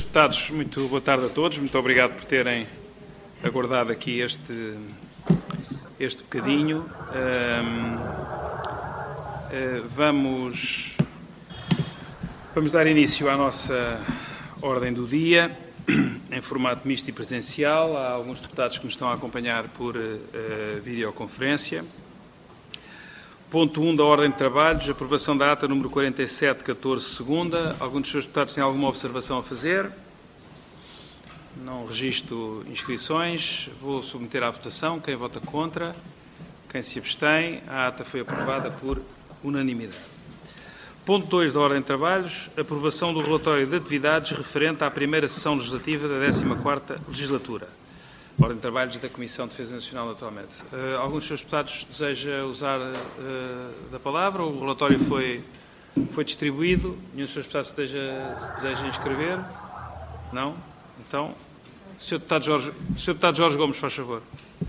deputados, muito boa tarde a todos. Muito obrigado por terem aguardado aqui este bocadinho. Vamos dar início à nossa ordem do dia, em formato misto e presencial. Há alguns deputados que nos estão a acompanhar por videoconferência. Ponto 1 da ordem de trabalhos, aprovação da ata número 4714, segunda. Alguns dos seus deputados têm alguma observação a fazer? Não registro inscrições. Vou submeter à votação. Quem vota contra? Quem se abstém? A ata foi aprovada por unanimidade. Ponto 2 da ordem de trabalhos, aprovação do relatório de atividades referente à primeira sessão legislativa da 14ª legislatura. Ordem de trabalhos da Comissão de Defesa Nacional, naturalmente. Algum dos seus deputados deseja usar da palavra? O relatório foi distribuído. Nenhum dos seus deputados se deseja inscrever? Não? Então, Sr. Deputado Jorge Gomes, faz favor.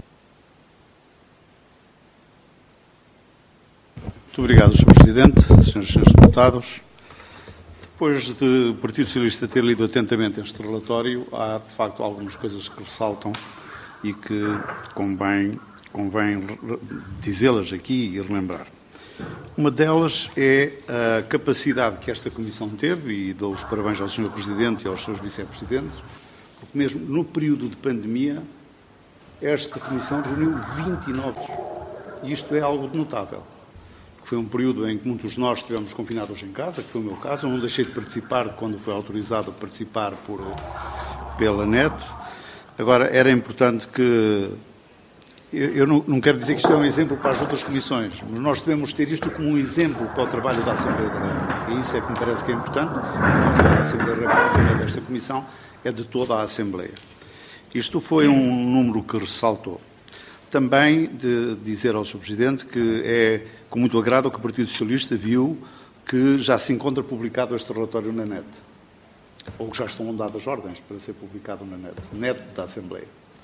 Muito obrigado, Sr. Presidente, Srs. e Srs. Deputados. Depois de o Partido Socialista ter lido atentamente este relatório, há, de facto, algumas coisas que ressaltam e que convém dizê-las aqui e relembrar. Uma delas é a capacidade que esta Comissão teve, e dou os parabéns ao Sr. Presidente e aos seus vice-presidentes, porque mesmo no período de pandemia, esta Comissão reuniu 29, e isto é algo notável. Foi um período em que muitos de nós estivemos confinados em casa, que foi o meu caso. Eu não deixei de participar quando foi autorizado a participar pela net. Agora, era importante que... Eu não quero dizer que isto é um exemplo para as outras comissões, mas nós devemos ter isto como um exemplo para o trabalho da Assembleia da República. E isso é que me parece que é importante. A Assembleia da República não é desta comissão, é de toda a Assembleia. Isto foi um número que ressaltou. Também de dizer ao Sr. Presidente que é com muito agrado que o Partido Socialista viu que já se encontra publicado este relatório na net, ou que já estão dadas ordens para ser publicado na net da Assembleia.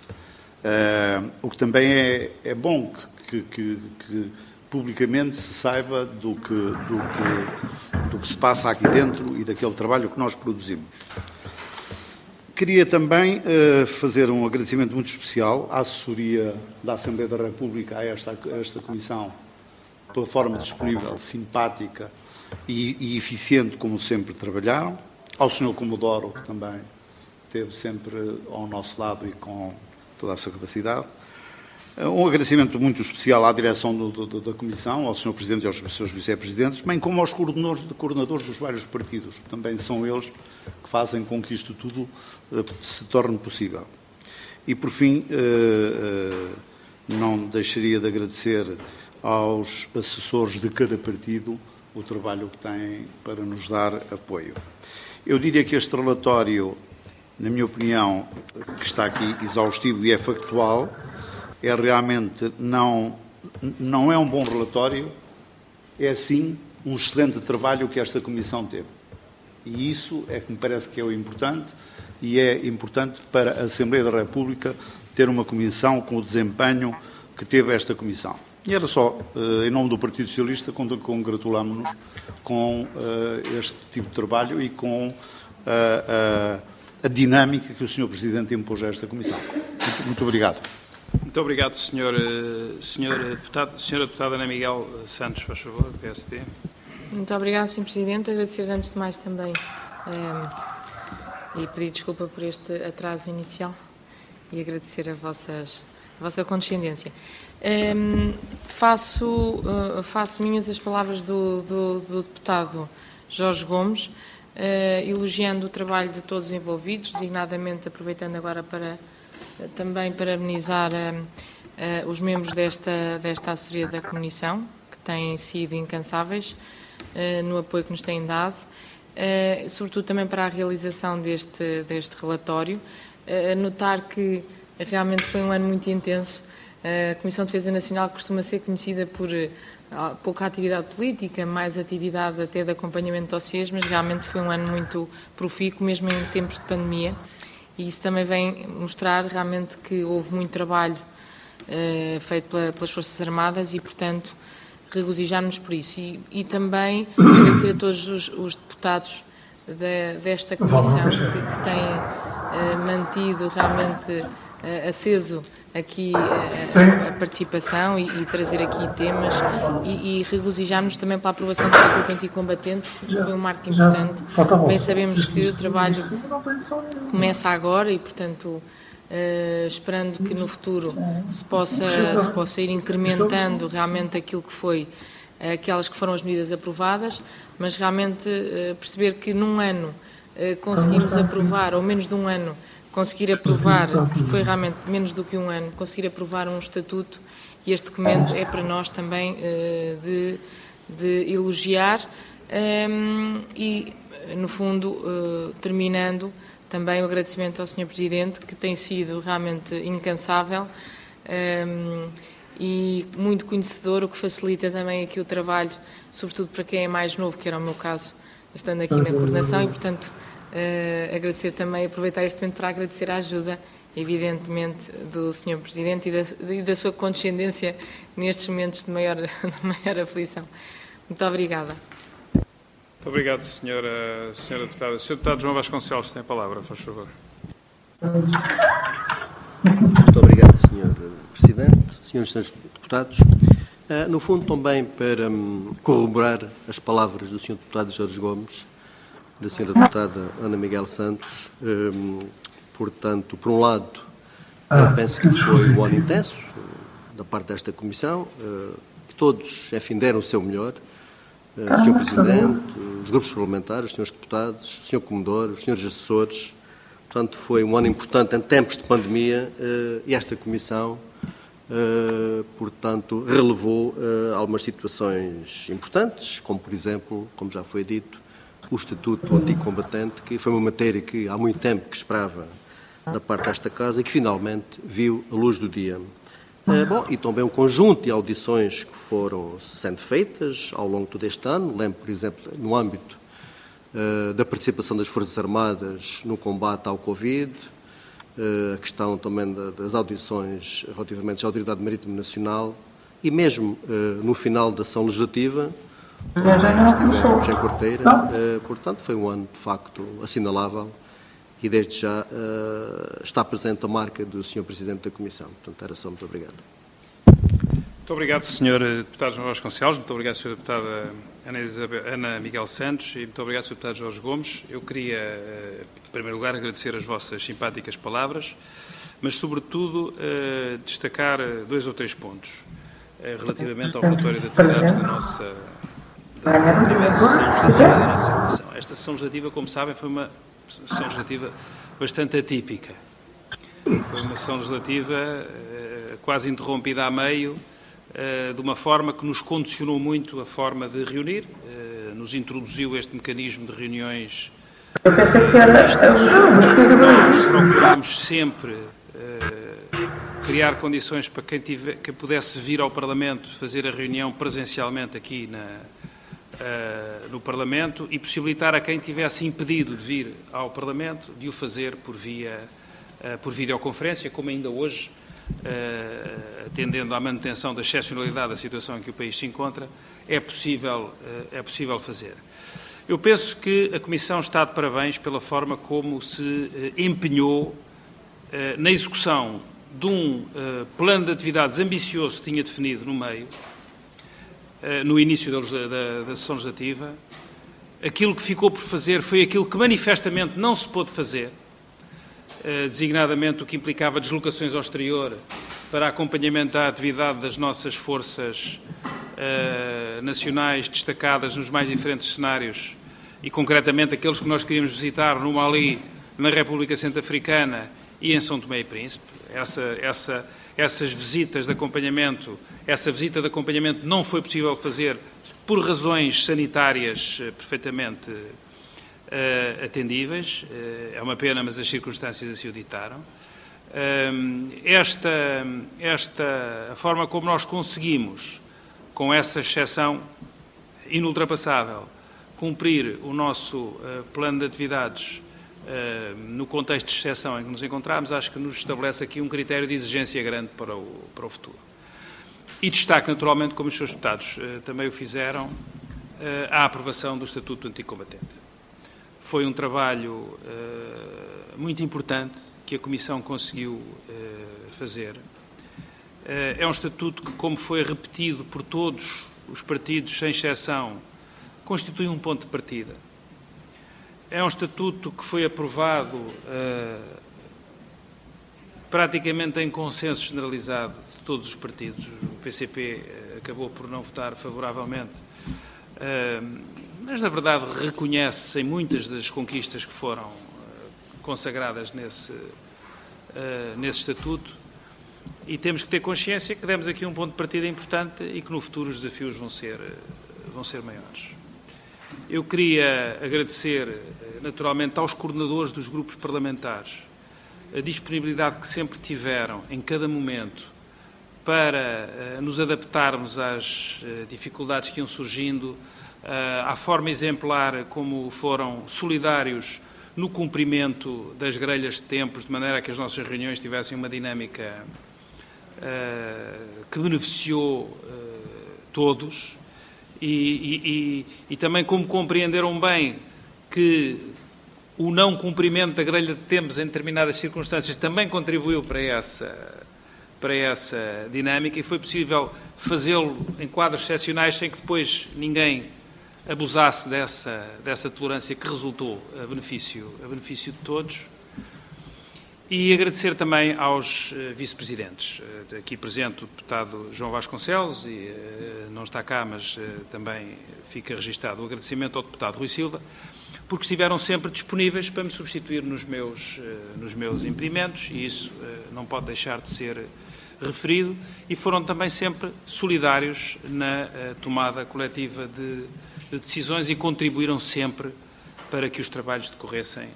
O que também é bom que publicamente se saiba do que se passa aqui dentro e daquele trabalho que nós produzimos. Queria também fazer um agradecimento muito especial à assessoria da Assembleia da República, a esta Comissão, pela forma disponível, simpática e eficiente, como sempre trabalharam. Ao Sr. Comodoro, que também esteve sempre ao nosso lado e com toda a sua capacidade. Um agradecimento muito especial à direção da Comissão, ao Sr. Presidente e aos seus vice-presidentes, bem como aos coordenadores dos vários partidos, que também são eles que fazem com que isto tudo se torne possível. E, por fim, não deixaria de agradecer aos assessores de cada partido o trabalho que têm para nos dar apoio. Eu diria que este relatório, na minha opinião, que está aqui exaustivo e é factual, é realmente não é um bom relatório, é sim um excelente trabalho que esta Comissão teve. E isso é que me parece que é o importante, e é importante para a Assembleia da República ter uma Comissão com o desempenho que teve esta Comissão. E era só, em nome do Partido Socialista, congratulámonos com este tipo de trabalho e com a dinâmica que o Sr. Presidente impôs a esta Comissão. Muito obrigado. Muito obrigado, Sra. Deputada Ana Miguel Santos, faz favor, do PSD. Muito obrigada, Sr. Presidente. Agradecer antes de mais também e pedir desculpa por este atraso inicial e agradecer a vossa condescendência. Faço minhas as palavras do deputado Jorge Gomes, elogiando o trabalho de todos os envolvidos, designadamente aproveitando agora também parabenizar os membros desta assessoria da Comissão, que têm sido incansáveis no apoio que nos têm dado, sobretudo também para a realização deste relatório. Notar que realmente foi um ano muito intenso. A Comissão de Defesa Nacional costuma ser conhecida por pouca atividade política, mais atividade até de acompanhamento de dossiês, mas realmente foi um ano muito profícuo, mesmo em tempos de pandemia. E isso também vem mostrar realmente que houve muito trabalho feito pelas Forças Armadas e, portanto, regozijar-nos por isso. E também agradecer a todos os deputados desta Comissão, que tem mantido realmente aceso aqui a participação e trazer aqui temas e regozijar-nos também pela aprovação do Estatuto Anticombatente, que foi um marco importante. Bem sabemos que o trabalho começa agora e, portanto, esperando que no futuro se possa ir incrementando realmente aquilo que foi, aquelas que foram as medidas aprovadas, mas realmente perceber que num ano conseguimos aprovar, ou menos de um ano, conseguir aprovar, porque foi realmente menos do que um ano, conseguir aprovar um estatuto, e este documento é para nós também de elogiar e, no fundo, terminando, também o agradecimento ao Sr. Presidente, que tem sido realmente incansável e muito conhecedor, o que facilita também aqui o trabalho, sobretudo para quem é mais novo, que era o meu caso, estando aqui na coordenação, e, portanto, agradecer também, aproveitar este momento para agradecer a ajuda, evidentemente, do Sr. Presidente e da sua condescendência nestes momentos de maior aflição. Muito obrigada. Muito obrigado, Sra. Deputada. Sr. Deputado João Vasconcelos tem a palavra, faz favor. Muito obrigado, Sr. Presidente, Srs. e Srs. Deputados. No fundo, também para corroborar as palavras do Sr. Deputado Jorge Gomes, da Sra. Deputada Ana Miguel Santos, portanto, por um lado, eu penso que foi um ano intenso da parte desta Comissão, que todos, enfim, deram o seu melhor, o Sr. Presidente, os grupos parlamentares, os Srs. Deputados, o Sr. Comodoro, os Srs. Assessores. Portanto, foi um ano importante em tempos de pandemia e esta Comissão, portanto, relevou algumas situações importantes, como, por exemplo, como já foi dito, o Estatuto Anticombatente, que foi uma matéria que há muito tempo que esperava da parte desta Casa e que finalmente viu a luz do dia. Bom, e também um conjunto de audições que foram sendo feitas ao longo de todo este ano. Lembro, por exemplo, no âmbito da participação das Forças Armadas no combate ao Covid, a questão também das audições relativamente à Autoridade Marítima Nacional e mesmo no final da sessão legislativa, onde estivemos em Corteira. Portanto, foi um ano, de facto, assinalável e, desde já, está presente a marca do Sr. Presidente da Comissão. Portanto, era só. Muito obrigado. Muito obrigado, Sr. Deputado João Vasconcelos. Muito obrigado, Sra. Deputada Ana Miguel Santos e muito obrigado, Sr. Deputado Jorge Gomes. Eu queria, em primeiro lugar, agradecer as vossas simpáticas palavras, mas, sobretudo, destacar 2 ou 3 pontos relativamente ao relatório de atividades da primeira sessão legislativa da nossa Comissão. Esta sessão legislativa, como sabem, foi uma sessão legislativa bastante atípica. Foi uma sessão legislativa quase interrompida a meio, de uma forma que nos condicionou muito a forma de reunir, nos introduziu este mecanismo de reuniões mistas. Nós procurámos sempre criar condições para quem pudesse vir ao Parlamento fazer a reunião presencialmente aqui no Parlamento e possibilitar a quem tivesse impedido de vir ao Parlamento de o fazer por videoconferência, como ainda hoje, atendendo à manutenção da excepcionalidade da situação em que o país se encontra, é possível fazer. Eu penso que a Comissão está de parabéns pela forma como se empenhou na execução de um plano de atividades ambicioso que tinha definido no início da sessão legislativa. Aquilo que ficou por fazer foi aquilo que manifestamente não se pôde fazer, designadamente o que implicava deslocações ao exterior para acompanhamento da atividade das nossas forças nacionais destacadas nos mais diferentes cenários e, concretamente, aqueles que nós queríamos visitar no Mali, na República Centro-Africana e em São Tomé e Príncipe. Essas visitas de acompanhamento, essa visita de acompanhamento não foi possível fazer por razões sanitárias perfeitamente atendíveis. É uma pena, mas as circunstâncias assim o ditaram. A forma como nós conseguimos, com essa exceção inultrapassável, cumprir o nosso plano de atividades no contexto de exceção em que nos encontramos, acho que nos estabelece aqui um critério de exigência grande para o futuro. E destaque, naturalmente, como os seus deputados também o fizeram, a aprovação do Estatuto Anticombatente. Foi um trabalho muito importante que a Comissão conseguiu fazer. É um estatuto que, como foi repetido por todos os partidos, sem exceção, constitui um ponto de partida. É um estatuto que foi aprovado praticamente em consenso generalizado de todos os partidos. O PCP acabou por não votar favoravelmente, mas, na verdade, reconhece-se em muitas das conquistas que foram consagradas nesse estatuto, e temos que ter consciência que demos aqui um ponto de partida importante e que no futuro os desafios vão ser maiores. Eu queria agradecer, naturalmente, aos coordenadores dos grupos parlamentares a disponibilidade que sempre tiveram, em cada momento, para nos adaptarmos às dificuldades que iam surgindo, à forma exemplar como foram solidários no cumprimento das grelhas de tempos, de maneira a que as nossas reuniões tivessem uma dinâmica que beneficiou todos, e também como compreenderam bem que o não cumprimento da grelha de tempos em determinadas circunstâncias também contribuiu para essa dinâmica, e foi possível fazê-lo em quadros excepcionais sem que depois ninguém abusasse dessa tolerância que resultou a benefício de todos. E agradecer também aos vice-presidentes. Aqui presente o deputado João Vasconcelos, e não está cá, mas também fica registado o agradecimento ao deputado Rui Silva, porque estiveram sempre disponíveis para me substituir nos meus impedimentos, e isso não pode deixar de ser referido, e foram também sempre solidários na tomada coletiva de decisões e contribuíram sempre para que os trabalhos decorressem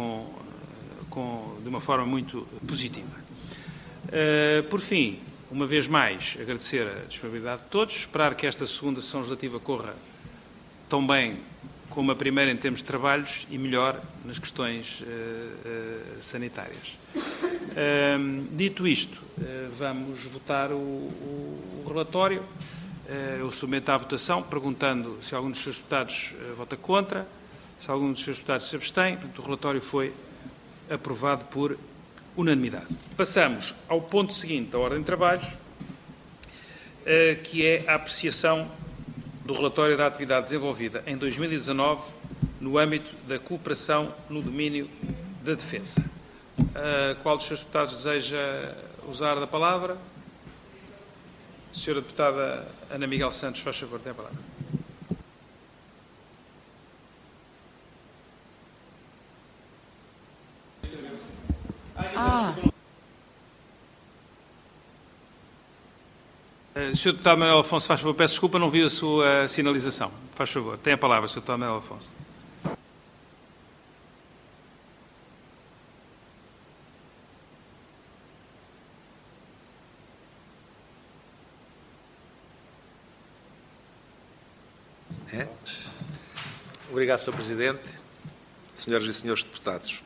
de uma forma muito positiva. Por fim, uma vez mais, agradecer a disponibilidade de todos, esperar que esta segunda sessão legislativa corra tão bem como a primeira em termos de trabalhos e melhor nas questões sanitárias. Dito isto, vamos votar o relatório. Eu submeto à votação, perguntando se algum dos seus deputados vota contra, se algum dos seus deputados se abstém. Portanto, o relatório foi aprovado por unanimidade. Passamos ao ponto seguinte da ordem de trabalhos, que é a apreciação do relatório da atividade desenvolvida em 2019 no âmbito da cooperação no domínio da defesa. Qual dos seus deputados deseja usar da palavra? Senhora deputada Ana Miguel Santos, faz favor, tem a palavra. Sr. Deputado Manuel Afonso, faz favor, peço desculpa, não vi a sua sinalização. Faz favor, tem a palavra, Sr. Deputado Manuel Afonso. Obrigado, Sr. Presidente, senhoras e senhores deputados.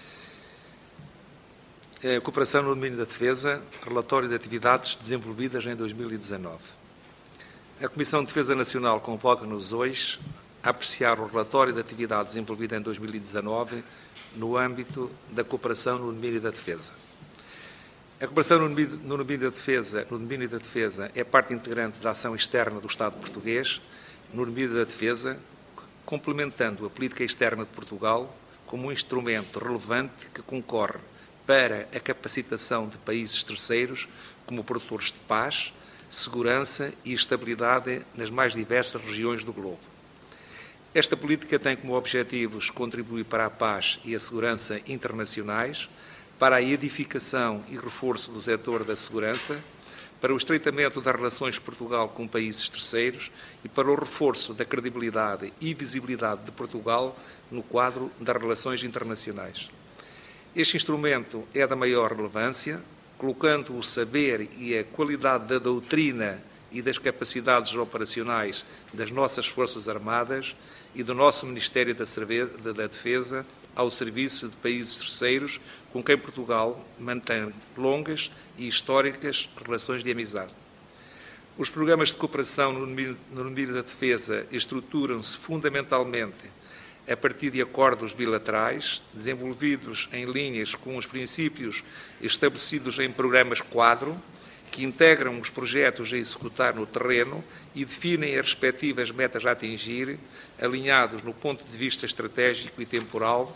Cooperação no domínio da defesa, relatório de atividades desenvolvidas em 2019. A Comissão de Defesa Nacional convoca-nos hoje a apreciar o relatório de atividade desenvolvida em 2019 no âmbito da cooperação no domínio da defesa. A cooperação no domínio da defesa é parte integrante da ação externa do Estado português no domínio da defesa, complementando a política externa de Portugal como um instrumento relevante que concorre para a capacitação de países terceiros como produtores de paz, segurança e estabilidade nas mais diversas regiões do globo. Esta política tem como objetivos contribuir para a paz e a segurança internacionais, para a edificação e reforço do setor da segurança, para o estreitamento das relações de Portugal com países terceiros e para o reforço da credibilidade e visibilidade de Portugal no quadro das relações internacionais. Este instrumento é da maior relevância, colocando o saber e a qualidade da doutrina e das capacidades operacionais das nossas Forças Armadas e do nosso Ministério da Defesa ao serviço de países terceiros com quem Portugal mantém longas e históricas relações de amizade. Os programas de cooperação no domínio da defesa estruturam-se fundamentalmente a partir de acordos bilaterais, desenvolvidos em linhas com os princípios estabelecidos em programas quadro, que integram os projetos a executar no terreno e definem as respectivas metas a atingir, alinhados no ponto de vista estratégico e temporal,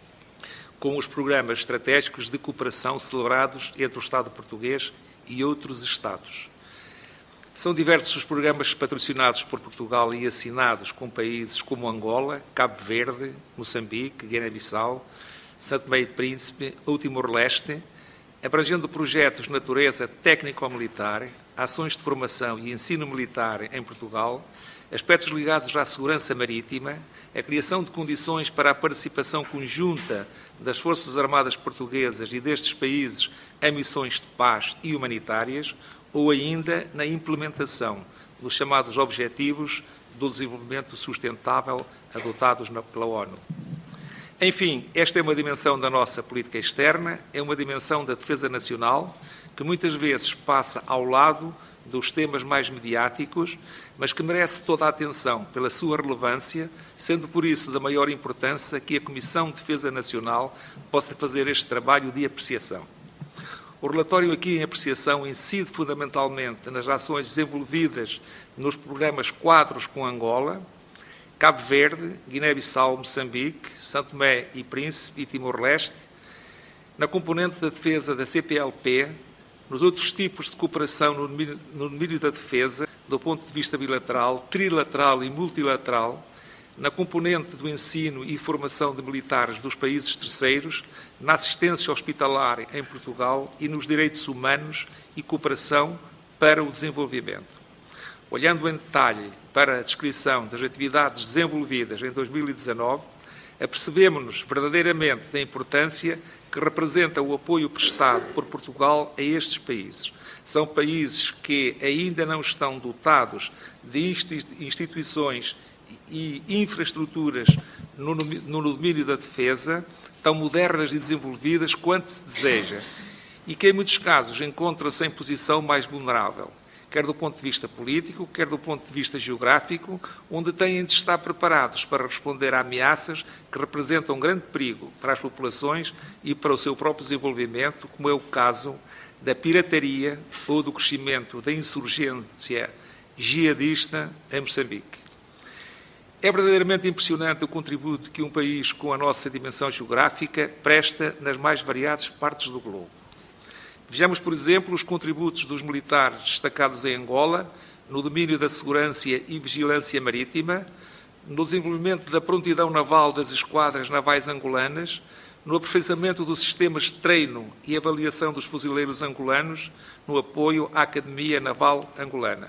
com os programas estratégicos de cooperação celebrados entre o Estado português e outros Estados. São diversos os programas patrocinados por Portugal e assinados com países como Angola, Cabo Verde, Moçambique, Guiné-Bissau, São Tomé e Príncipe ou Timor-Leste, abrangendo projetos de natureza técnico-militar, ações de formação e ensino militar em Portugal, aspectos ligados à segurança marítima, a criação de condições para a participação conjunta das Forças Armadas Portuguesas e destes países em missões de paz e humanitárias, ou ainda na implementação dos chamados Objetivos do Desenvolvimento Sustentável adotados pela ONU. Enfim, esta é uma dimensão da nossa política externa, é uma dimensão da defesa nacional, que muitas vezes passa ao lado dos temas mais mediáticos, mas que merece toda a atenção pela sua relevância, sendo por isso da maior importância que a Comissão de Defesa Nacional possa fazer este trabalho de apreciação. O relatório aqui em apreciação incide fundamentalmente nas ações desenvolvidas nos programas quadros com Angola, Cabo Verde, Guiné-Bissau, Moçambique, São Tomé e Príncipe e Timor-Leste, na componente da defesa da CPLP, nos outros tipos de cooperação no domínio da defesa, do ponto de vista bilateral, trilateral e multilateral, na componente do ensino e formação de militares dos países terceiros, na assistência hospitalar em Portugal e nos direitos humanos e cooperação para o desenvolvimento. Olhando em detalhe para a descrição das atividades desenvolvidas em 2019, apercebemos-nos verdadeiramente da importância que representa o apoio prestado por Portugal a estes países. São países que ainda não estão dotados de instituições e infraestruturas no domínio da defesa, tão modernas e desenvolvidas quanto se deseja, e que em muitos casos encontram-se em posição mais vulnerável, quer do ponto de vista político, quer do ponto de vista geográfico, onde têm de estar preparados para responder a ameaças que representam grande perigo para as populações e para o seu próprio desenvolvimento, como é o caso da pirataria ou do crescimento da insurgência jihadista em Moçambique. É verdadeiramente impressionante o contributo que um país com a nossa dimensão geográfica presta nas mais variadas partes do globo. Vejamos, por exemplo, os contributos dos militares destacados em Angola, no domínio da segurança e vigilância marítima, no desenvolvimento da prontidão naval das esquadras navais angolanas, no aperfeiçoamento dos sistemas de treino e avaliação dos fuzileiros angolanos, no apoio à Academia Naval Angolana.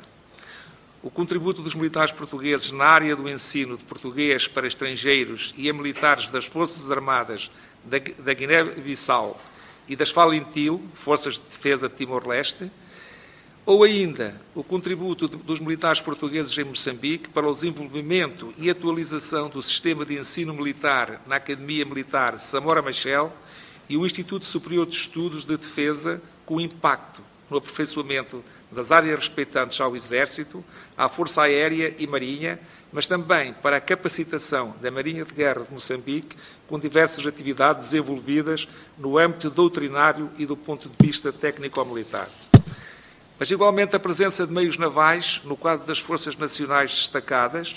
O contributo dos militares portugueses na área do ensino de português para estrangeiros e a militares das Forças Armadas da Guiné-Bissau e das Falintil, Forças de Defesa de Timor-Leste, ou ainda o contributo dos militares portugueses em Moçambique para o desenvolvimento e atualização do sistema de ensino militar na Academia Militar Samora Machel e o Instituto Superior de Estudos de Defesa, com impacto no aperfeiçoamento das áreas respeitantes ao Exército, à Força Aérea e Marinha, mas também para a capacitação da Marinha de Guerra de Moçambique, com diversas atividades desenvolvidas no âmbito doutrinário e do ponto de vista técnico-militar. Mas, igualmente, a presença de meios navais no quadro das Forças Nacionais destacadas,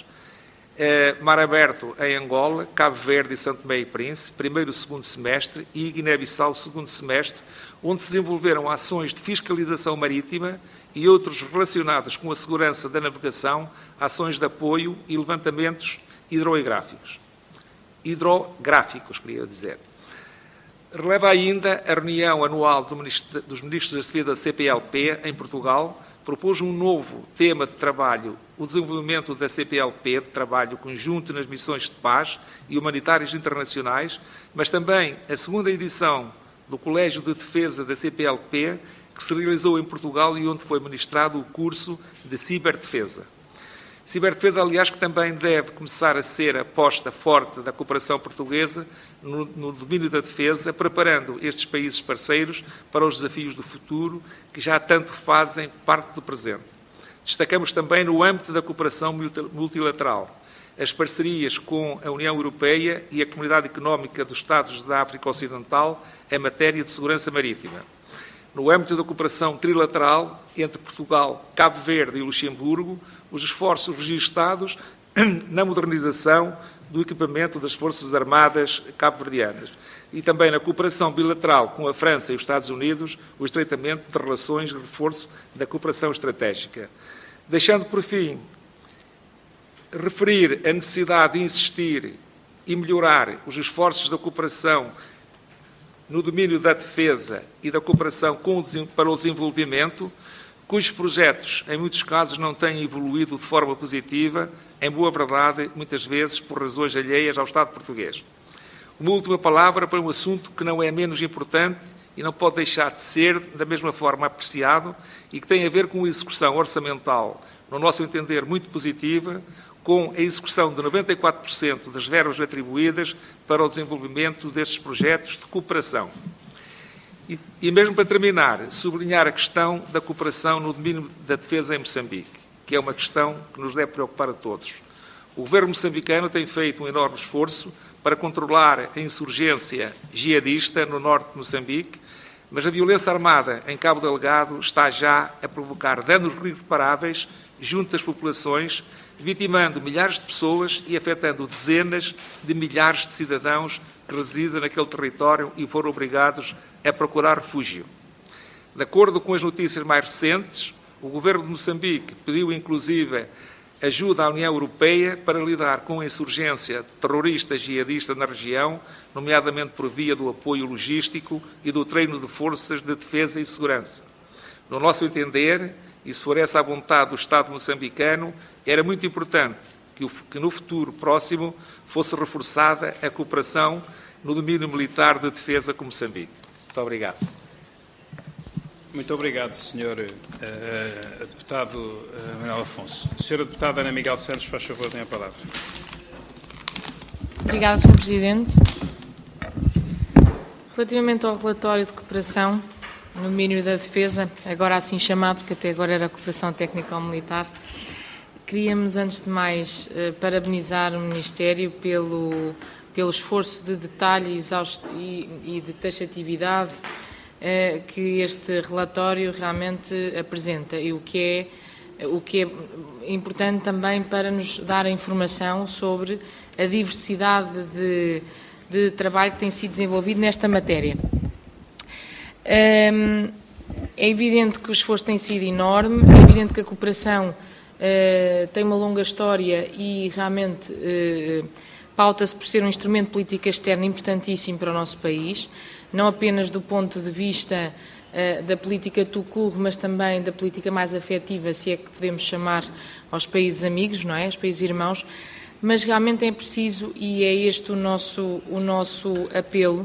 Mar Aberto em Angola, Cabo Verde e São Tomé e Príncipe, primeiro e segundo semestre, e Guiné-Bissau, segundo semestre, onde se desenvolveram ações de fiscalização marítima e outros relacionados com a segurança da navegação, ações de apoio e levantamentos hidrográficos. Queria dizer. Releva ainda a reunião anual dos Ministros da Defesa da CPLP em Portugal, propôs um novo tema de trabalho, o desenvolvimento da CPLP, de trabalho conjunto nas missões de paz e humanitárias internacionais, mas também a segunda edição do Colégio de Defesa da CPLP, que se realizou em Portugal e onde foi ministrado o curso de Ciberdefesa. Ciberdefesa, aliás, que também deve começar a ser a aposta forte da cooperação portuguesa no domínio da defesa, preparando estes países parceiros para os desafios do futuro, que já tanto fazem parte do presente. Destacamos também no âmbito da cooperação multilateral as parcerias com a União Europeia e a Comunidade Económica dos Estados da África Ocidental em matéria de segurança marítima. No âmbito da cooperação trilateral entre Portugal, Cabo Verde e Luxemburgo, os esforços registados na modernização do equipamento das Forças Armadas cabo-verdianas e também na cooperação bilateral com a França e os Estados Unidos, o estreitamento de relações de reforço da cooperação estratégica. Deixando, por fim, referir a necessidade de insistir e melhorar os esforços da cooperação no domínio da defesa e da cooperação para o desenvolvimento, cujos projetos, em muitos casos, não têm evoluído de forma positiva, em boa verdade, muitas vezes por razões alheias ao Estado português. Uma última palavra para um assunto que não é menos importante e não pode deixar de ser, da mesma forma, apreciado e que tem a ver com a execução orçamental, no nosso entender, muito positiva, com a execução de 94% das verbas atribuídas para o desenvolvimento destes projetos de cooperação. E mesmo para terminar, sublinhar a questão da cooperação no domínio da defesa em Moçambique, que é uma questão que nos deve preocupar a todos. O governo moçambicano tem feito um enorme esforço para controlar a insurgência jihadista no norte de Moçambique, mas a violência armada em Cabo Delgado está já a provocar danos irreparáveis junto às populações, vitimando milhares de pessoas e afetando dezenas de milhares de cidadãos que residem naquele território e foram obrigados a procurar refúgio. De acordo com as notícias mais recentes, o governo de Moçambique pediu, inclusive, ajuda à União Europeia para lidar com a insurgência terrorista jihadista na região, nomeadamente por via do apoio logístico e do treino de forças de defesa e segurança. No nosso entender, e se for essa a vontade do Estado moçambicano, era muito importante que no futuro próximo fosse reforçada a cooperação no domínio militar de defesa com Moçambique. Muito obrigado. Muito obrigado, Sr. Deputado Manuel Afonso. Sra. Deputada Ana Miguel Santos, faz favor, tem a palavra. Obrigada, Sr. Presidente. Relativamente ao relatório de cooperação no domínio da defesa, agora assim chamado, porque até agora era cooperação técnico-militar, queríamos, antes de mais, parabenizar o Ministério pelo esforço de detalhe e de taxatividade que este relatório realmente apresenta e o que é importante também para nos dar a informação sobre a diversidade de trabalho que tem sido desenvolvido nesta matéria. É evidente que o esforço tem sido enorme, é evidente que a cooperação tem uma longa história e realmente pauta-se por ser um instrumento de política externa importantíssimo para o nosso país, não apenas do ponto de vista da política tout court, mas também da política mais afetiva, se é que podemos chamar aos países amigos, não é? Aos países irmãos, mas realmente é preciso, e é este o nosso apelo,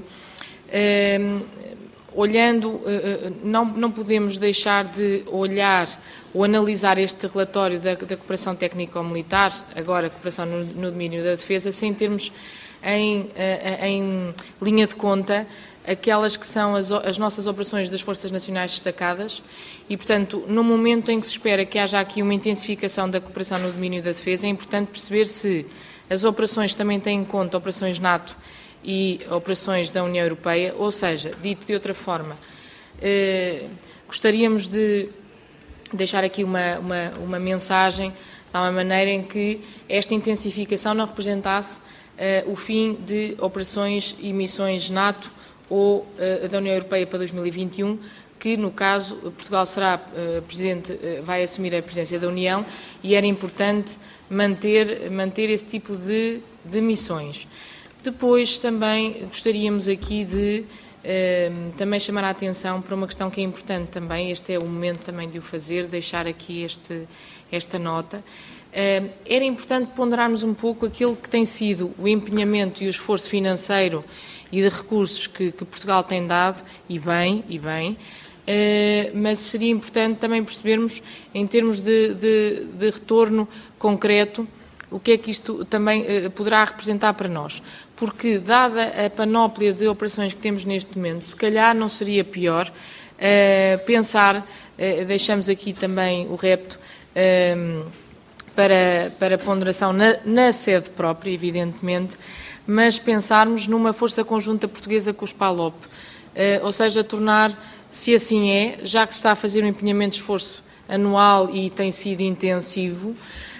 olhando, não podemos deixar de olhar ou analisar este relatório da cooperação técnico-militar, agora a cooperação no domínio da defesa, sem termos em linha de conta aquelas que são as nossas operações das Forças Nacionais destacadas e, portanto, no momento em que se espera que haja aqui uma intensificação da cooperação no domínio da defesa, é importante perceber se as operações também têm em conta operações NATO e operações da União Europeia, ou seja, dito de outra forma, gostaríamos de deixar aqui uma mensagem, de uma maneira em que esta intensificação não representasse o fim de operações e missões NATO ou da União Europeia para 2021, que, no caso, Portugal será vai assumir a presidência da União e era importante manter esse tipo de missões. Depois, também gostaríamos aqui de também chamar a atenção para uma questão que é importante também, este é o momento também de o fazer, deixar aqui esta nota. Era importante ponderarmos um pouco aquilo que tem sido o empenhamento e o esforço financeiro e de recursos que Portugal tem dado, e bem, mas seria importante também percebermos, em termos de retorno concreto, o que é que isto também poderá representar para nós. Porque, dada a panóplia de operações que temos neste momento, se calhar não seria pior pensar, deixamos aqui também o repto, para ponderação na sede própria, evidentemente, mas pensarmos numa força conjunta portuguesa com os PALOP, ou seja, tornar, se assim é, já que se está a fazer um empenhamento de esforço anual e tem sido intensivo,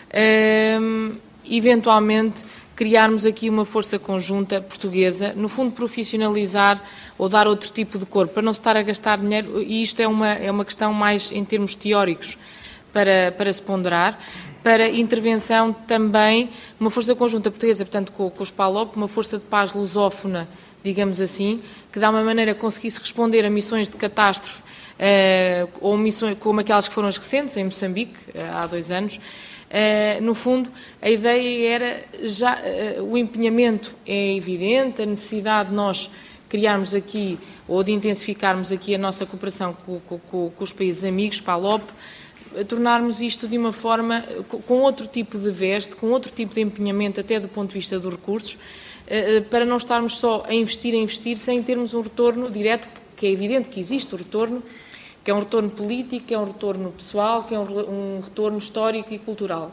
eventualmente criarmos aqui uma força conjunta portuguesa, no fundo profissionalizar ou dar outro tipo de corpo, para não se estar a gastar dinheiro, e isto é uma questão mais em termos teóricos para se ponderar, para intervenção também, uma força conjunta portuguesa, portanto com os PALOP, uma força de paz lusófona, digamos assim, que dá uma maneira de conseguir-se responder a missões de catástrofe, ou missões como aquelas que foram as recentes, em Moçambique, há 2 anos. No fundo, a ideia era já, o empenhamento é evidente, a necessidade de nós criarmos aqui, ou de intensificarmos aqui a nossa cooperação com os países amigos, PALOP, tornarmos isto de uma forma, com outro tipo de veste, com outro tipo de empenhamento, até do ponto de vista dos recursos, para não estarmos só a investir, sem termos um retorno direto, que é evidente que existe o retorno, que é um retorno político, que é um retorno pessoal, que é um retorno histórico e cultural.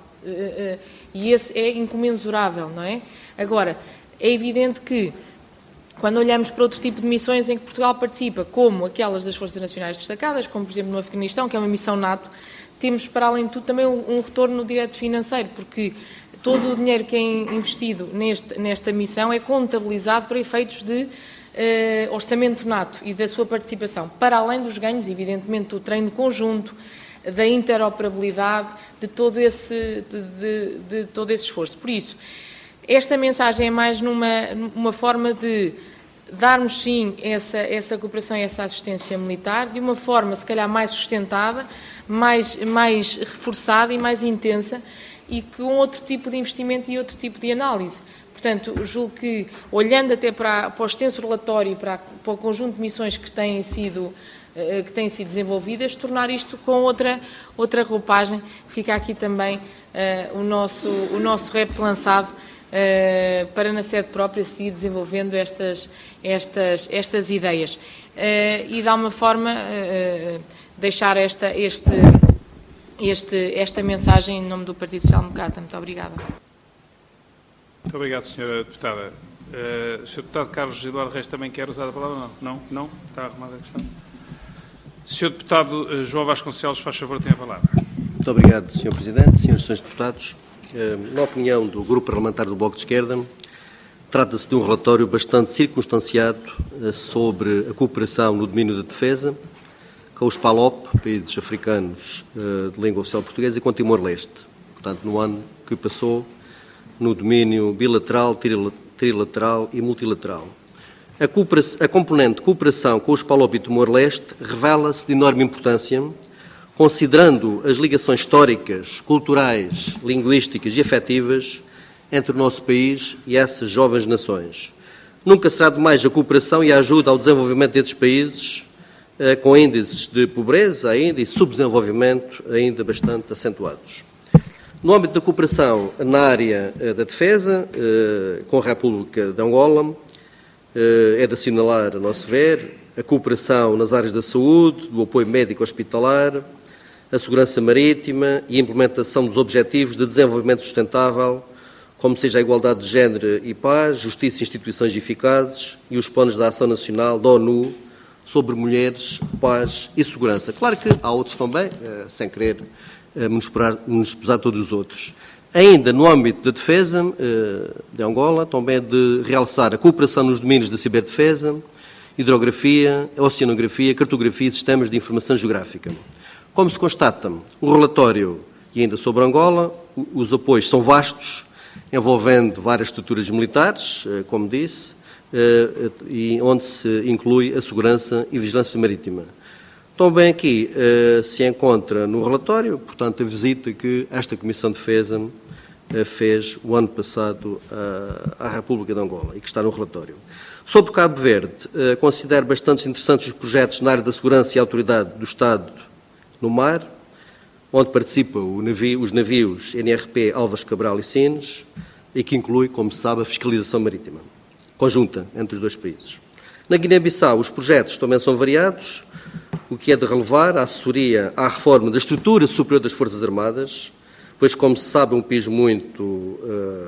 E esse é incomensurável, não é? Agora, é evidente que, quando olhamos para outro tipo de missões em que Portugal participa, como aquelas das Forças Nacionais destacadas, como por exemplo no Afeganistão, que é uma missão NATO, temos, para além de tudo, também um retorno direto financeiro, porque todo o dinheiro que é investido nesta missão é contabilizado para efeitos de orçamento NATO e da sua participação, para além dos ganhos, evidentemente, do treino conjunto, da interoperabilidade, de todo esse esforço. Por isso, esta mensagem é mais numa forma de darmos, sim, essa cooperação e essa assistência militar, de uma forma, se calhar, mais sustentada, mais reforçada e mais intensa, e com outro tipo de investimento e outro tipo de análise. Portanto, julgo que, olhando até para o extenso relatório e para o conjunto de missões que têm sido desenvolvidas, tornar isto com outra roupagem, fica aqui também o nosso repto lançado para, na sede própria, seguir desenvolvendo estas ideias. E, de alguma forma, deixar esta mensagem em nome do Partido Social Democrata. Muito obrigada. Muito obrigado, Sra. Deputada. Sr. Deputado Carlos Eduardo Reis também quer usar a palavra? Não? Não? Está arrumada a questão? Sr. Deputado João Vasconcelos, faz favor, tem a palavra. Muito obrigado, Sr. Presidente, Srs. e Srs. Deputados. Na opinião do Grupo Parlamentar do Bloco de Esquerda, trata-se de um relatório bastante circunstanciado sobre a cooperação no domínio da defesa com os PALOP, países africanos de língua oficial portuguesa, e com Timor-Leste. Portanto, no ano que passou, no domínio bilateral, trilateral e multilateral. A componente cooperação com os PALOP e Timor-Leste revela-se de enorme importância, considerando as ligações históricas, culturais, linguísticas e afetivas entre o nosso país e essas jovens nações. Nunca será demais a cooperação e a ajuda ao desenvolvimento destes países, com índices de pobreza ainda e subdesenvolvimento ainda bastante acentuados. No âmbito da cooperação na área da defesa, com a República de Angola, é de assinalar, a nosso ver, a cooperação nas áreas da saúde, do apoio médico hospitalar, a segurança marítima e a implementação dos objetivos de desenvolvimento sustentável, como seja a igualdade de género e paz, justiça e instituições eficazes e os planos da ação nacional da ONU sobre mulheres, paz e segurança. Claro que há outros também, sem querer menosprezar todos os outros. Ainda no âmbito da defesa de Angola, também é de realçar a cooperação nos domínios da ciberdefesa, hidrografia, oceanografia, cartografia e sistemas de informação geográfica. Como se constata no relatório, e ainda sobre Angola, os apoios são vastos, envolvendo várias estruturas militares, como disse, e onde se inclui a segurança e vigilância marítima. Também aqui se encontra no relatório, portanto, a visita que esta Comissão de Defesa fez o ano passado à República de Angola e que está no relatório. Sobre Cabo Verde, considero bastante interessantes os projetos na área da segurança e autoridade do Estado no mar, onde participam os navios NRP Alvas Cabral e Sines, e que inclui, como se sabe, a fiscalização marítima conjunta entre os dois países. Na Guiné-Bissau, os projetos também são variados, o que é de relevar a assessoria à reforma da estrutura superior das Forças Armadas, pois, como se sabe, um país muito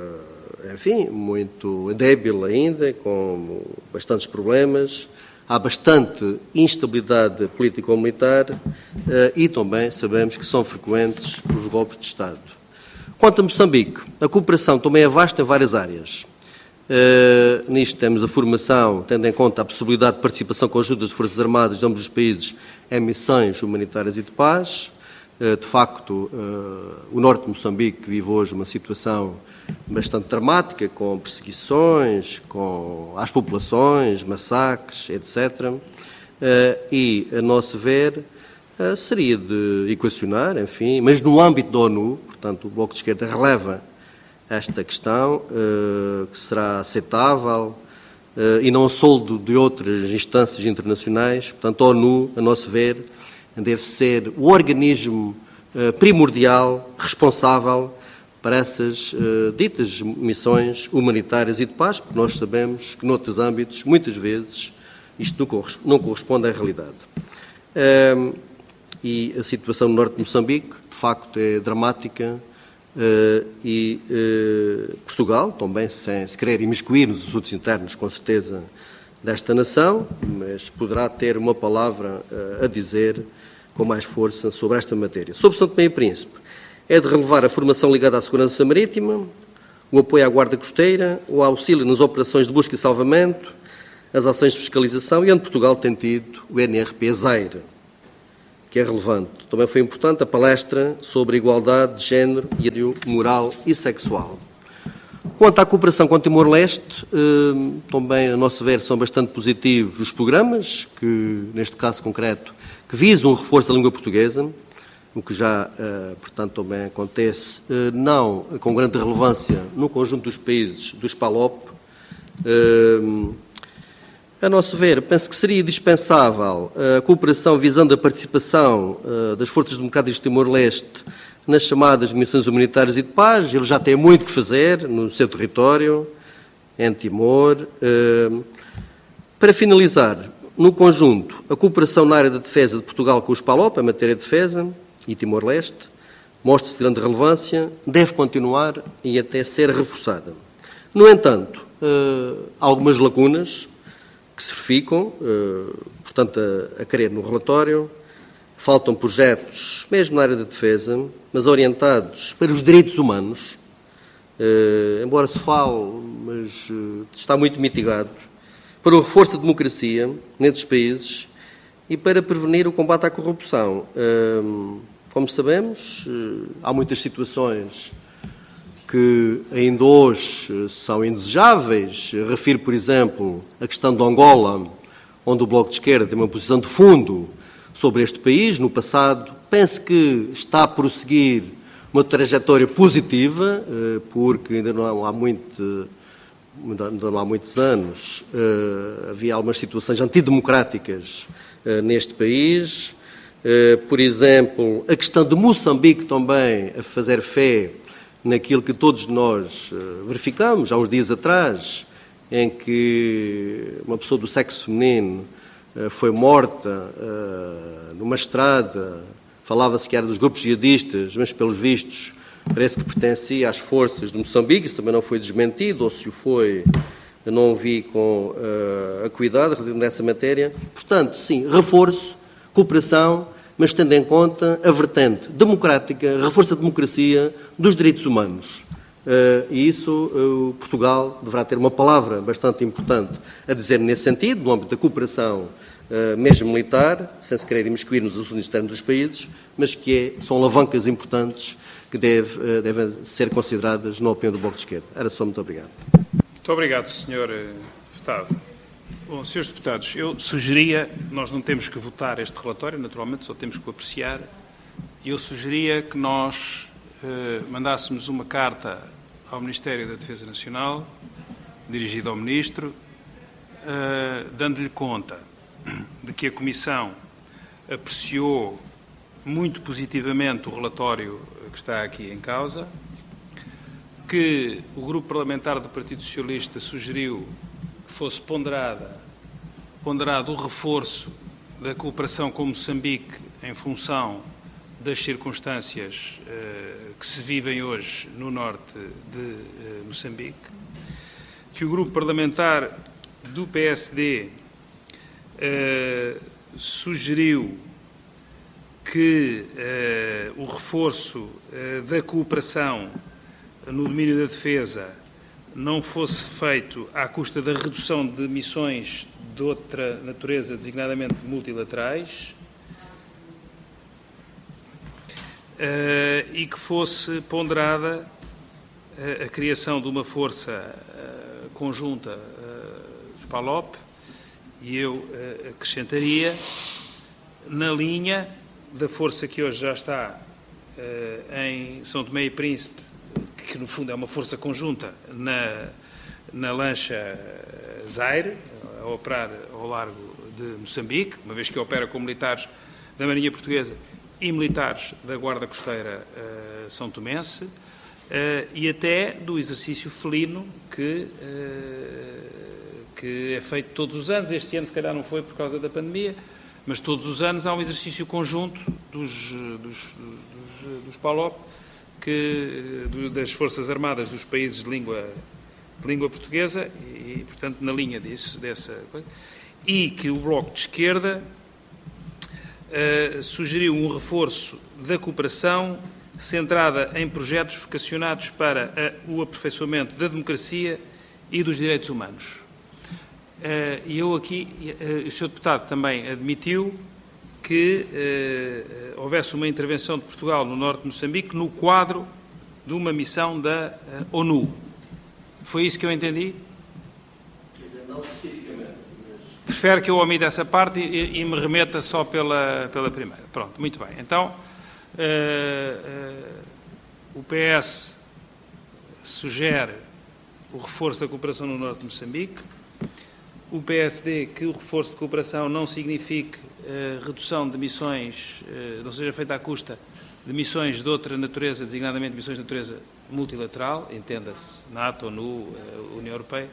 débil ainda, com bastantes problemas, há bastante instabilidade político-militar e também sabemos que são frequentes os golpes de Estado. Quanto a Moçambique, a cooperação também é vasta em várias áreas. Nisto temos a formação, tendo em conta a possibilidade de participação conjunta das Forças Armadas de ambos os países em missões humanitárias e de paz. De facto, o norte de Moçambique vive hoje uma situação bastante dramática, com perseguições, às populações, massacres, etc. E, a nosso ver, seria de equacionar, enfim, mas no âmbito da ONU, portanto, o Bloco de Esquerda releva esta questão, que será aceitável, e não a soldo de outras instâncias internacionais. Portanto, a ONU, a nosso ver, deve ser o organismo primordial, responsável para essas ditas missões humanitárias e de paz, porque nós sabemos que, noutros âmbitos, muitas vezes, isto não corresponde à realidade. E a situação no norte de Moçambique, de facto, é dramática, e Portugal, também, sem se querer imiscuir nos assuntos internos, com certeza, desta nação, mas poderá ter uma palavra a dizer com mais força sobre esta matéria. Sobre São Tomé e Príncipe, é de relevar a formação ligada à segurança marítima, o apoio à guarda costeira, o auxílio nas operações de busca e salvamento, as ações de fiscalização, e onde Portugal tem tido o NRP Zaire, que é relevante. Também foi importante a palestra sobre a igualdade de género e moral e sexual. Quanto à cooperação com Timor-Leste, também, a nosso ver, são bastante positivos os programas, que, neste caso concreto, que visam o reforço da língua portuguesa, o que já, portanto, também acontece, não com grande relevância no conjunto dos países do SPALOP. A nosso ver, penso que seria dispensável a cooperação visando a participação das Forças Democráticas de Timor-Leste nas chamadas missões humanitárias e de paz. Ele já tem muito que fazer no seu território, em Timor. Para finalizar, no conjunto, a cooperação na área da defesa de Portugal com os PALOP, em matéria de defesa, e Timor-Leste, mostra-se de grande relevância, deve continuar e até ser reforçada. No entanto, há algumas lacunas que se verificam, portanto, a querer no relatório. Faltam projetos, mesmo na área da defesa, mas orientados para os direitos humanos, embora se fale, mas está muito mitigado, para o reforço da democracia nesses países e para prevenir o combate à corrupção. Como sabemos, há muitas situações que ainda hoje são indesejáveis. Refiro, por exemplo, a questão de Angola, onde o Bloco de Esquerda tem uma posição de fundo sobre este país. No passado, penso que está a prosseguir uma trajetória positiva, porque ainda não há muitos anos havia algumas situações antidemocráticas neste país. Por exemplo, a questão de Moçambique também a fazer fé naquilo que todos nós verificamos há uns dias atrás, em que uma pessoa do sexo feminino foi morta numa estrada. Falava-se que era dos grupos jihadistas, mas, pelos vistos, parece que pertencia às forças de Moçambique. Isso também não foi desmentido, ou se o foi, eu não o vi com cuidado nessa matéria. Portanto, sim, reforço, cooperação, mas tendo em conta a vertente democrática, reforço da democracia, dos direitos humanos. E isso, Portugal deverá ter uma palavra bastante importante a dizer nesse sentido, no âmbito da cooperação, mesmo militar, sem se querer imiscuir nos assuntos externos dos países, mas que são alavancas importantes que devem ser consideradas na opinião do Bloco de Esquerda. Era só, muito obrigado. Muito obrigado, Sr. Deputado. Bom, Srs. Deputados, eu sugeria, nós não temos que votar este relatório, naturalmente, só temos que o apreciar. Eu sugeria que nós mandássemos uma carta ao Ministério da Defesa Nacional, dirigida ao Ministro, dando-lhe conta de que a Comissão apreciou muito positivamente o relatório que está aqui em causa, que o Grupo Parlamentar do Partido Socialista sugeriu que fosse ponderado o reforço da cooperação com Moçambique em função das circunstâncias que se vivem hoje no norte de Moçambique, que o grupo parlamentar do PSD sugeriu que o reforço da cooperação no domínio da defesa não fosse feito à custa da redução de missões de outra natureza, designadamente multilaterais, e que fosse ponderada a criação de uma força conjunta dos PALOP, e eu acrescentaria, na linha da força que hoje já está em São Tomé e Príncipe, que no fundo é uma força conjunta na lancha Zaire, a operar ao largo de Moçambique, uma vez que opera com militares da Marinha Portuguesa e militares da Guarda Costeira São Tomense, e até do exercício felino que é feito todos os anos. Este ano, se calhar, não foi por causa da pandemia, mas todos os anos há um exercício conjunto dos PALOP, das Forças Armadas dos países de língua portuguesa, e, portanto, na linha dessa coisa, e que o Bloco de Esquerda sugeriu um reforço da cooperação centrada em projetos vocacionados para o aperfeiçoamento da democracia e dos direitos humanos. E eu aqui, o Sr. Deputado também admitiu que houvesse uma intervenção de Portugal no norte de Moçambique no quadro de uma missão da ONU. Foi isso que eu entendi? Não especificamente, mas... Prefere que eu omita essa parte e me remeta só pela primeira. Pronto, muito bem. Então, o PS sugere o reforço da cooperação no norte de Moçambique. O PSD que o reforço de cooperação não signifique redução de missões, não seja feita à custa de missões de outra natureza, designadamente missões de natureza multilateral, entenda-se NATO, ONU, União Europeia,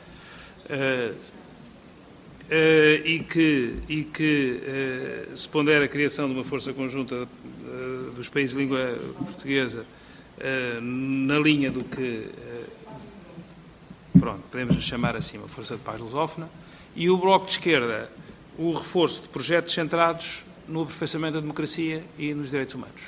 e que se pondera a criação de uma força conjunta dos países de língua portuguesa na linha do que, pronto, podemos chamar assim uma força de paz lusófona, e o Bloco de Esquerda o reforço de projetos centrados no aperfeiçoamento da democracia e nos direitos humanos.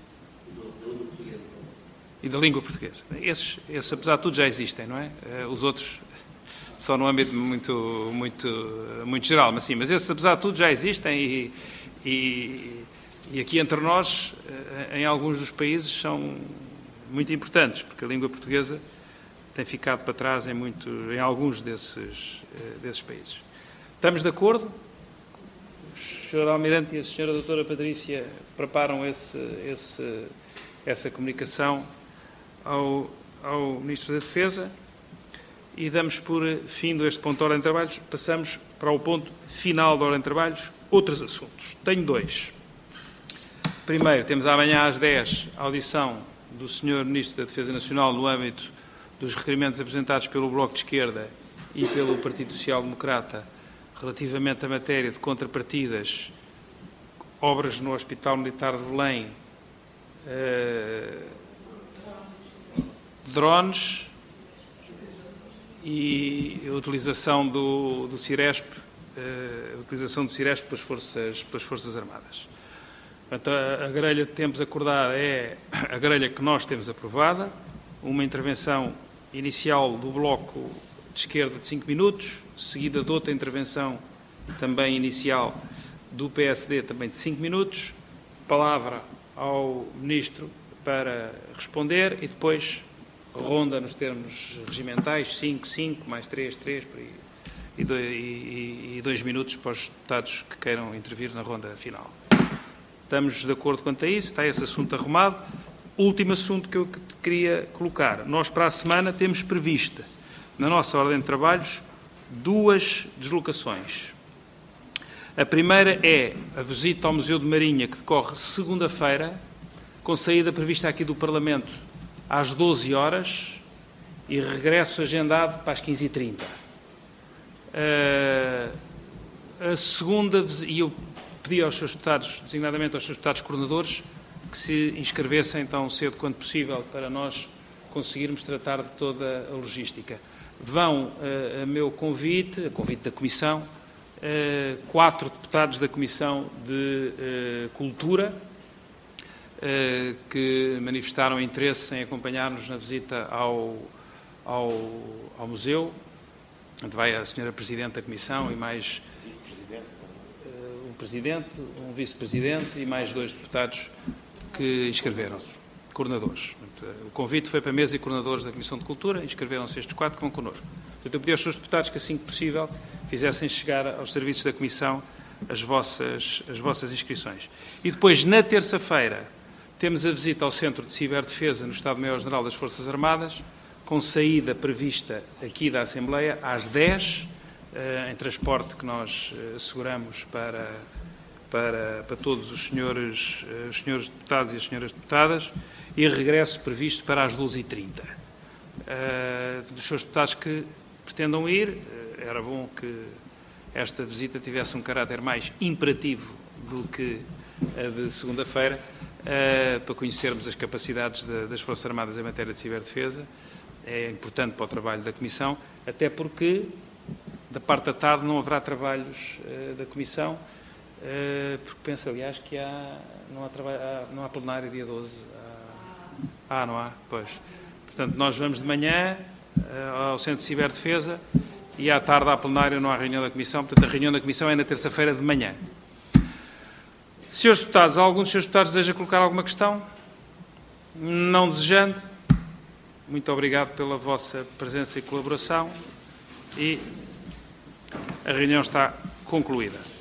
E da língua portuguesa. Esses, apesar de tudo, já existem, não é? Os outros só no âmbito muito geral, mas sim, mas esses, apesar de tudo, já existem e aqui entre nós, em alguns dos países, são muito importantes, porque a língua portuguesa tem ficado para trás em alguns desses países. Estamos de acordo? O Sr. Almirante e a Sra. Doutora Patrícia preparam essa comunicação ao Ministro da Defesa e damos por fim este ponto da ordem de trabalhos. Passamos para o ponto final da ordem de trabalhos, outros assuntos. Tenho dois. Primeiro, temos amanhã às 10 a audição do Sr. Ministro da Defesa Nacional no âmbito dos requerimentos apresentados pelo Bloco de Esquerda e pelo Partido Social Democrata relativamente à matéria de contrapartidas, obras no Hospital Militar de Belém, drones e a utilização do Ciresp, pelas Forças Armadas. Portanto, a grelha que temos acordada é a grelha que nós temos aprovada, uma intervenção inicial do Bloco de Esquerda de 5 minutos, seguida de outra intervenção também inicial do PSD, também de 5 minutos, palavra ao Ministro para responder e depois ronda nos termos regimentais, 5, mais 3, por aí, e 2 minutos para os deputados que queiram intervir na ronda final. Estamos de acordo quanto a isso, está esse assunto arrumado. Último assunto que eu queria colocar. Nós, para a semana, temos previsto, na nossa ordem de trabalhos, 2 deslocações. A primeira é a visita ao Museu de Marinha, que decorre segunda-feira, com saída prevista aqui do Parlamento às 12 horas e regresso agendado para as 15h30. A segunda, e eu pedi aos seus deputados, designadamente aos seus deputados coordenadores, que se inscrevessem tão cedo quanto possível para nós conseguirmos tratar de toda a logística. Vão, a meu convite, a convite da Comissão, 4 deputados da Comissão de Cultura, que manifestaram interesse em acompanhar-nos na visita ao museu, onde vai a Sra. Presidente da Comissão e mais um Presidente, um Vice-Presidente e mais 2 deputados que inscreveram-se, coordenadores. O convite foi para a mesa e coordenadores da Comissão de Cultura, inscreveram-se estes 4 que vão connosco. Portanto, eu pedi aos seus deputados que, assim que possível, fizessem chegar aos serviços da Comissão as vossas inscrições. E depois, na terça-feira, temos a visita ao Centro de Ciberdefesa no Estado-Maior-General das Forças Armadas, com saída prevista aqui da Assembleia às 10, em transporte que nós asseguramos para todos os senhores deputados e as senhoras deputadas, e regresso previsto para as 12h30. Dos seus deputados que pretendam ir, era bom que esta visita tivesse um caráter mais imperativo do que a de segunda-feira, para conhecermos as capacidades das Forças Armadas em matéria de ciberdefesa. É importante para o trabalho da Comissão, até porque da parte da tarde não haverá trabalhos da Comissão, porque penso, aliás, que não há plenário dia 12. Não há? Pois. Portanto, nós vamos de manhã ao Centro de Ciberdefesa e à tarde à plenário não há reunião da Comissão, portanto a reunião da Comissão é na terça-feira de manhã. Senhores deputados, algum dos seus deputados deseja colocar alguma questão? Não desejando, muito obrigado pela vossa presença e colaboração e a reunião está concluída.